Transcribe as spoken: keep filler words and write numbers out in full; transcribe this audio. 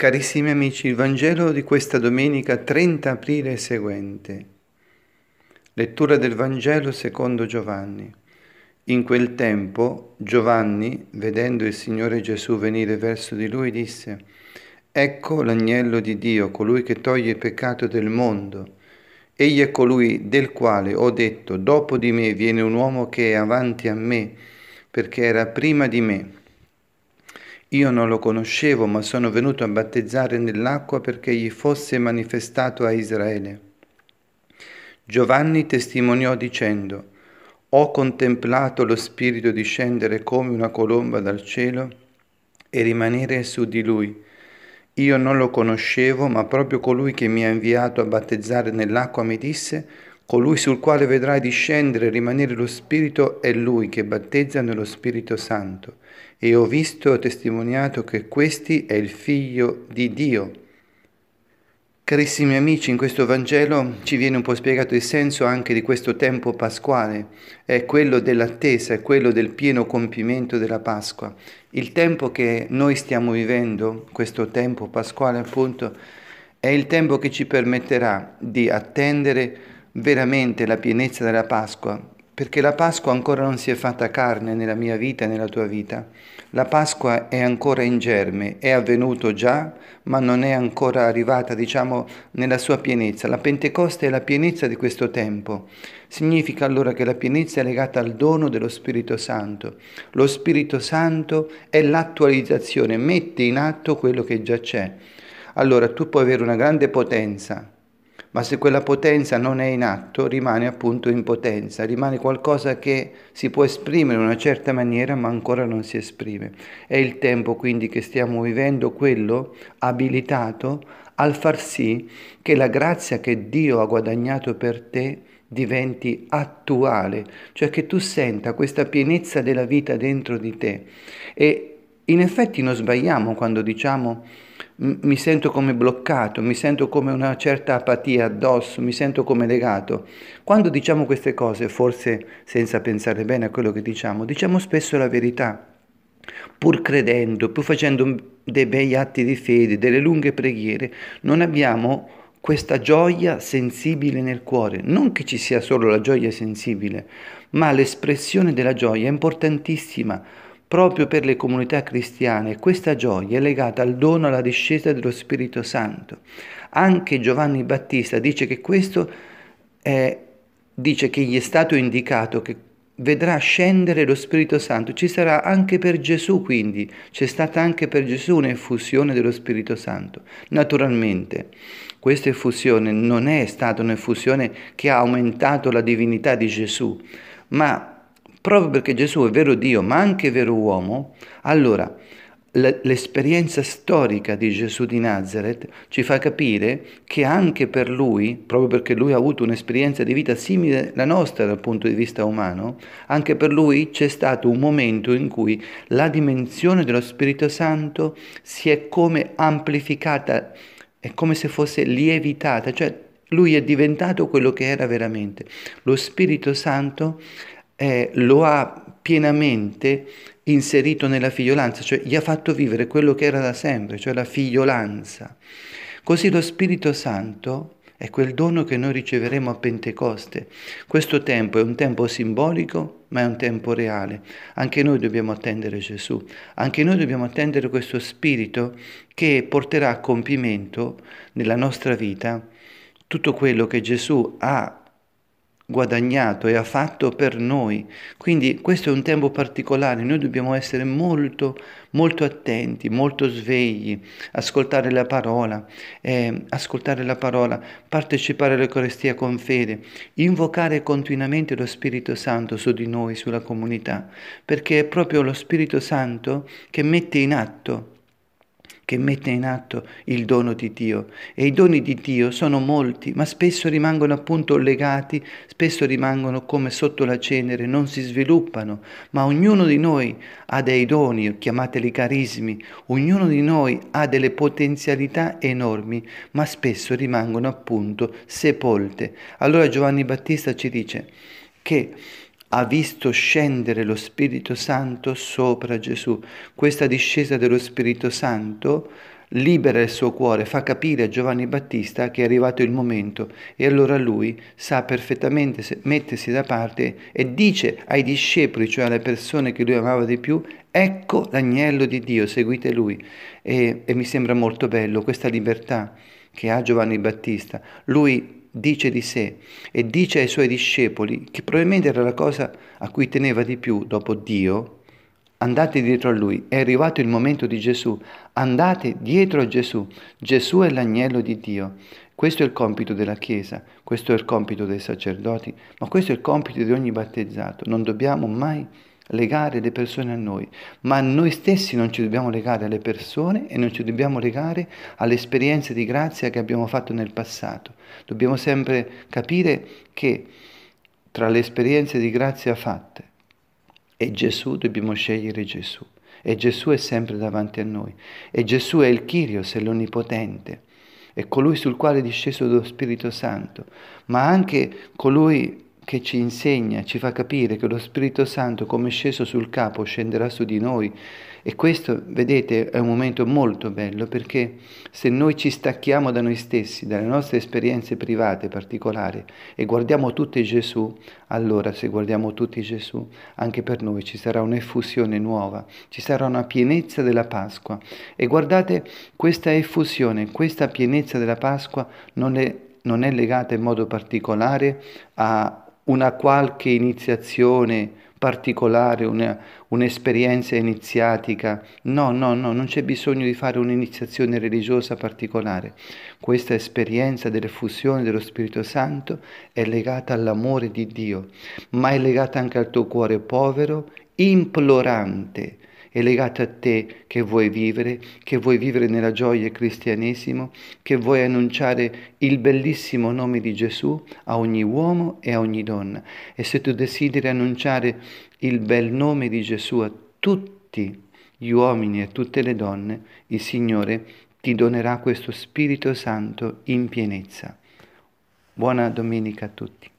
Carissimi amici, il Vangelo di questa domenica trenta aprile seguente. Lettura del Vangelo secondo Giovanni. In quel tempo Giovanni, vedendo il Signore Gesù venire verso di lui, disse: Ecco l'agnello di Dio, colui che toglie il peccato del mondo. Egli è colui del quale ho detto: dopo di me viene un uomo che è avanti a me, perché era prima di me. Io non lo conoscevo, ma sono venuto a battezzare nell'acqua perché gli fosse manifestato a Israele. Giovanni testimoniò dicendo: Ho contemplato lo Spirito discendere come una colomba dal cielo e rimanere su di lui. Io non lo conoscevo, ma proprio colui che mi ha inviato a battezzare nell'acqua mi disse: Colui sul quale vedrai discendere e rimanere lo Spirito è lui che battezza nello Spirito Santo. E ho visto e ho testimoniato che questi è il Figlio di Dio. Carissimi amici, in questo Vangelo ci viene un po' spiegato il senso anche di questo tempo pasquale, è quello dell'attesa, è quello del pieno compimento della Pasqua. Il tempo che noi stiamo vivendo, questo tempo pasquale appunto, è il tempo che ci permetterà di attendere veramente la pienezza della Pasqua, perché la Pasqua ancora non si è fatta carne nella mia vita e nella tua vita. La Pasqua è ancora in germe, è avvenuto già, ma non è ancora arrivata, diciamo, nella sua pienezza. La Pentecoste è la pienezza di questo tempo. Significa allora che la pienezza è legata al dono dello Spirito Santo. Lo Spirito Santo è l'attualizzazione, mette in atto quello che già c'è. Allora tu puoi avere una grande potenza, ma se quella potenza non è in atto, rimane appunto in potenza, rimane qualcosa che si può esprimere in una certa maniera, ma ancora non si esprime. È il tempo quindi che stiamo vivendo, quello abilitato al far sì che la grazia che Dio ha guadagnato per te diventi attuale, cioè che tu senta questa pienezza della vita dentro di te. E in effetti non sbagliamo quando diciamo mi sento come bloccato, mi sento come una certa apatia addosso, mi sento come legato. Quando diciamo queste cose, forse senza pensare bene a quello che diciamo, diciamo spesso la verità, pur credendo, pur facendo dei bei atti di fede, delle lunghe preghiere, non abbiamo questa gioia sensibile nel cuore. Non che ci sia solo la gioia sensibile, ma l'espressione della gioia è importantissima. Proprio per le comunità cristiane questa gioia è legata al dono, alla discesa dello Spirito Santo. Anche Giovanni Battista dice che questo è, dice che gli è stato indicato che vedrà scendere lo Spirito Santo. Ci sarà anche per Gesù, quindi c'è stata anche per Gesù un'effusione dello Spirito Santo. Naturalmente questa effusione non è stata un'effusione che ha aumentato la divinità di Gesù, ma proprio perché Gesù è vero Dio, ma anche vero uomo, allora l'esperienza storica di Gesù di Nazareth ci fa capire che anche per lui, proprio perché lui ha avuto un'esperienza di vita simile alla nostra dal punto di vista umano, anche per lui c'è stato un momento in cui la dimensione dello Spirito Santo si è come amplificata, è come se fosse lievitata, cioè lui è diventato quello che era veramente. Lo Spirito Santo Eh, lo ha pienamente inserito nella figliolanza, cioè gli ha fatto vivere quello che era da sempre, cioè la figliolanza. Così lo Spirito Santo è quel dono che noi riceveremo a Pentecoste. Questo tempo è un tempo simbolico, ma è un tempo reale. Anche noi dobbiamo attendere Gesù, anche noi dobbiamo attendere questo Spirito che porterà a compimento nella nostra vita tutto quello che Gesù ha guadagnato e ha fatto per noi. Quindi questo è un tempo particolare, noi dobbiamo essere molto molto attenti, molto svegli, ascoltare la parola, eh, ascoltare la parola, partecipare all'Eucaristia con fede, invocare continuamente lo Spirito Santo su di noi, sulla comunità, perché è proprio lo Spirito Santo che mette in atto che mette in atto il dono di Dio. E i doni di Dio sono molti, ma spesso rimangono appunto legati, spesso rimangono come sotto la cenere, non si sviluppano, ma ognuno di noi ha dei doni, chiamateli carismi, ognuno di noi ha delle potenzialità enormi, ma spesso rimangono appunto sepolte. Allora Giovanni Battista ci dice che ha visto scendere lo Spirito Santo sopra Gesù. Questa discesa dello Spirito Santo libera il suo cuore, fa capire a Giovanni Battista che è arrivato il momento, e allora lui sa perfettamente mettersi da parte e dice ai discepoli, cioè alle persone che lui amava di più: ecco l'agnello di Dio, seguite lui. E, e mi sembra molto bello questa libertà che ha Giovanni Battista. Lui dice di sé e dice ai suoi discepoli, che probabilmente era la cosa a cui teneva di più dopo Dio: andate dietro a lui, è arrivato il momento di Gesù, andate dietro a Gesù, Gesù è l'agnello di Dio. Questo è il compito della Chiesa, questo è il compito dei sacerdoti, ma questo è il compito di ogni battezzato. Non dobbiamo mai legare le persone a noi, ma noi stessi non ci dobbiamo legare alle persone e non ci dobbiamo legare alle esperienze di grazia che abbiamo fatto nel passato. Dobbiamo sempre capire che tra le esperienze di grazia fatte e Gesù dobbiamo scegliere Gesù. E Gesù è sempre davanti a noi. E Gesù è il Kyrios, è l'Onnipotente. È colui sul quale è disceso lo Spirito Santo, ma anche colui che ci insegna, ci fa capire che lo Spirito Santo, come è sceso sul capo, scenderà su di noi. E questo, vedete, è un momento molto bello, perché se noi ci stacchiamo da noi stessi, dalle nostre esperienze private particolari, e guardiamo tutti Gesù, allora se guardiamo tutti Gesù, anche per noi ci sarà un'effusione nuova, ci sarà una pienezza della Pasqua. E guardate, questa effusione, questa pienezza della Pasqua non è, non è legata in modo particolare a una qualche iniziazione particolare, una, un'esperienza iniziatica. No, no, no, non c'è bisogno di fare un'iniziazione religiosa particolare. Questa esperienza dell'effusione dello Spirito Santo è legata all'amore di Dio, ma è legata anche al tuo cuore povero, implorante. È legata a te che vuoi vivere, che vuoi vivere nella gioia del cristianesimo, che vuoi annunciare il bellissimo nome di Gesù a ogni uomo e a ogni donna. E se tu desideri annunciare il bel nome di Gesù a tutti gli uomini e a tutte le donne, il Signore ti donerà questo Spirito Santo in pienezza. Buona domenica a tutti.